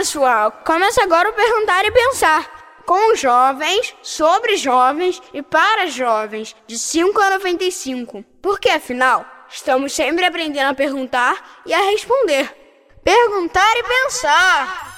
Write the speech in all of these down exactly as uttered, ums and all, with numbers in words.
pessoal, começa agora o Perguntar e Pensar, com jovens, sobre jovens e para jovens, de cinco a noventa e cinco. Porque, afinal, estamos sempre aprendendo a perguntar e a responder. Perguntar e Pensar!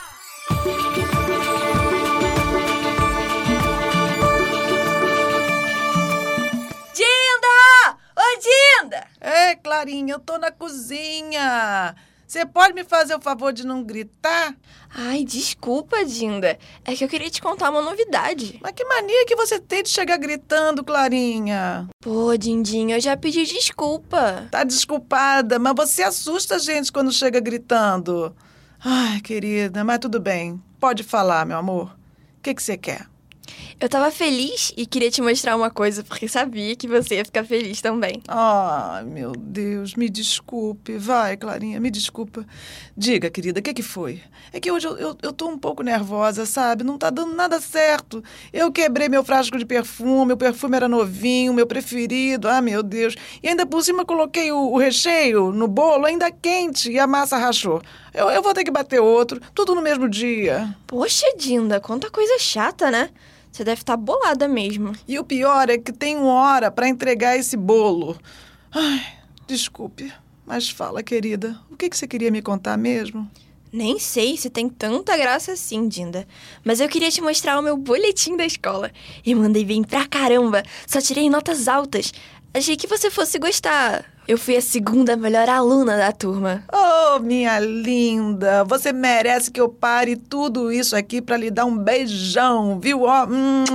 Dinda! Ô, Dinda! É, Clarinha, eu tô na cozinha. Você pode me fazer o favor de não gritar? Ai, desculpa, Dinda. É que eu queria te contar uma novidade. Mas que mania que você tem de chegar gritando, Clarinha? Pô, Dindinha, eu já pedi desculpa. Tá desculpada, mas você assusta a gente quando chega gritando. Ai, querida, mas tudo bem. Pode falar, meu amor. O que que você quer? Eu tava feliz e queria te mostrar uma coisa, porque sabia que você ia ficar feliz também. Ai, meu Deus, me desculpe. Vai, Clarinha, me desculpa. Diga, querida, o que que foi? É que hoje eu, eu, eu tô um pouco nervosa, sabe? Não tá dando nada certo. Eu quebrei meu frasco de perfume, o perfume era novinho, meu preferido. Ah, meu Deus. E ainda por cima coloquei o, o recheio no bolo ainda quente e a massa rachou. Eu, eu vou ter que bater outro, tudo no mesmo dia. Poxa, Dinda, quanta coisa chata, né? Você deve estar bolada mesmo. E o pior é que tenho hora para entregar esse bolo. Ai, desculpe, mas fala, querida, o que que você queria me contar mesmo? Nem sei se tem tanta graça assim, Dinda. Mas eu queria te mostrar o meu boletim da escola. E mandei bem pra caramba. Só tirei notas altas. Achei que você fosse gostar. Eu fui a segunda melhor aluna da turma. Oh, minha linda, você merece que eu pare tudo isso aqui para lhe dar um beijão, viu? Ó,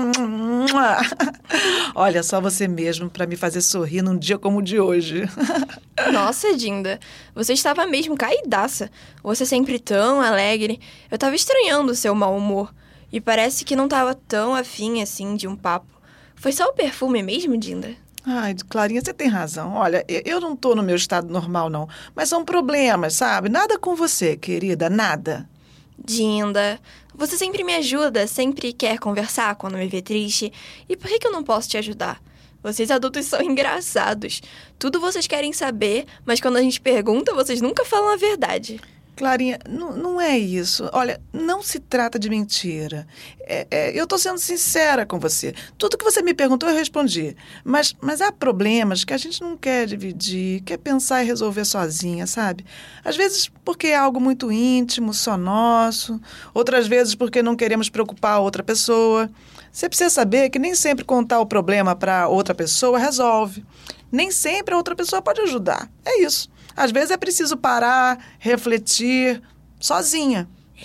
olha, só você mesmo para me fazer sorrir num dia como o de hoje. Nossa, Dinda, você estava mesmo caidaça. Você sempre tão alegre. Eu tava estranhando o seu mau humor. E parece que não tava tão afim assim de um papo. Foi só o perfume mesmo, Dinda? Ai, Clarinha, você tem razão. Olha, eu não tô no meu estado normal, não. Mas são problemas, sabe? Nada com você, querida, nada. Dinda, você sempre me ajuda, sempre quer conversar quando me vê triste. E por que que eu não posso te ajudar? Vocês adultos são engraçados. Tudo vocês querem saber, mas quando a gente pergunta, vocês nunca falam a verdade. Clarinha, não, não é isso. Olha, não se trata de mentira. É, é, eu tô sendo sincera com você. Tudo que você me perguntou, eu respondi. Mas, mas há problemas que a gente não quer dividir, quer pensar e resolver sozinha, sabe? Às vezes porque é algo muito íntimo, só nosso. Outras vezes porque não queremos preocupar a outra pessoa. Você precisa saber que nem sempre contar o problema para outra pessoa resolve. Nem sempre a outra pessoa pode ajudar. É isso. Às vezes é preciso parar, refletir, sozinha.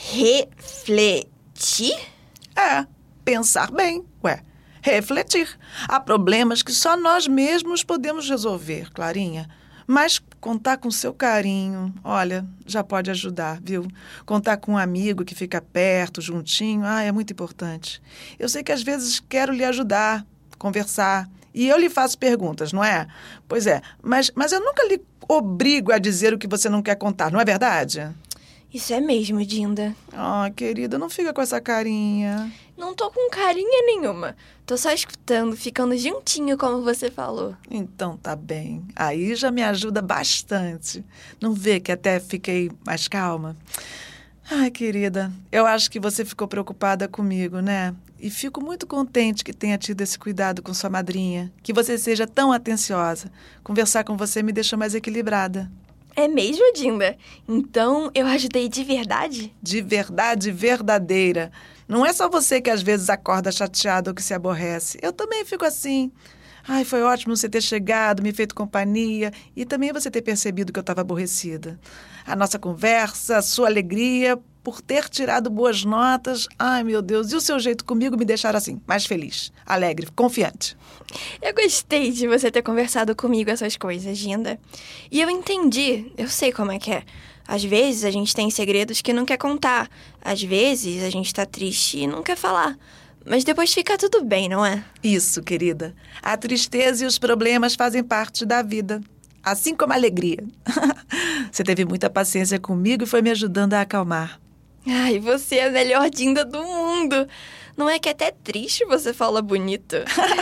Refletir? É, pensar bem, ué. Refletir. Há problemas que só nós mesmos podemos resolver, Clarinha. Mas contar com seu carinho, olha, já pode ajudar, viu? Contar com um amigo que fica perto, juntinho, ah, é muito importante. Eu sei que às vezes quero lhe ajudar, conversar, e eu lhe faço perguntas, não é? Pois é, mas, mas eu nunca lhe obrigo a dizer o que você não quer contar, não é verdade? Isso é mesmo, Dinda. Ah, querida, não fica com essa carinha. Não tô com carinha nenhuma. Tô só escutando, ficando juntinho, como você falou. Então tá bem. Aí já me ajuda bastante. Não vê que até fiquei mais calma? Ai, querida, eu acho que você ficou preocupada comigo, né? E fico muito contente que tenha tido esse cuidado com sua madrinha, que você seja tão atenciosa. Conversar com você me deixou mais equilibrada. É mesmo, Dinda? Então eu ajudei de verdade? De verdade verdadeira. Não é só você que às vezes acorda chateado ou que se aborrece. Eu também fico assim. Ai, foi ótimo você ter chegado, me feito companhia e também você ter percebido que eu estava aborrecida. A nossa conversa, a sua alegria por ter tirado boas notas. Ai, meu Deus, e o seu jeito comigo me deixaram assim, mais feliz, alegre, confiante. Eu gostei de você ter conversado comigo essas coisas, Dinda. E eu entendi, eu sei como é que é. Às vezes a gente tem segredos que não quer contar. Às vezes a gente tá triste e não quer falar. Mas depois fica tudo bem, não é? Isso, querida. A tristeza e os problemas fazem parte da vida. Assim como a alegria. Você teve muita paciência comigo e foi me ajudando a acalmar. Ai, você é a melhor Dinda do mundo. Não é que é até triste você fala bonito?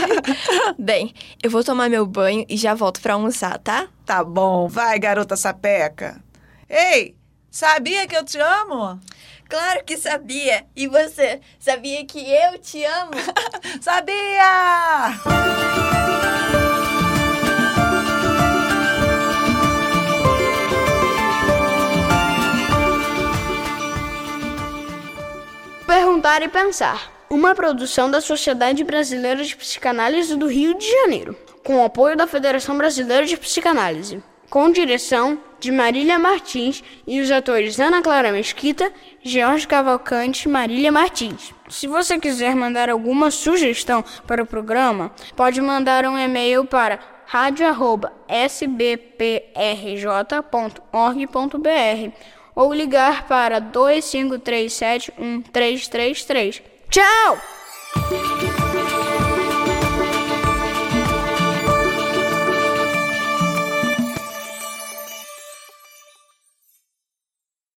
Bem, eu vou tomar meu banho e já volto pra almoçar, tá? Tá bom. Vai, garota sapeca. Ei, sabia que eu te amo? Claro que sabia! E você, sabia que eu te amo? Sabia! Perguntar e Pensar. Uma produção da Sociedade Brasileira de Psicanálise do Rio de Janeiro, com o apoio da Federação Brasileira de Psicanálise. Com direção de Marília Martins e os atores Ana Clara Mesquita, Jorge Cavalcante e Marília Martins. Se você quiser mandar alguma sugestão para o programa, pode mandar um e-mail para radio arroba s b p r j ponto org ponto b r ou ligar para dois cinco três sete um três três três. Tchau!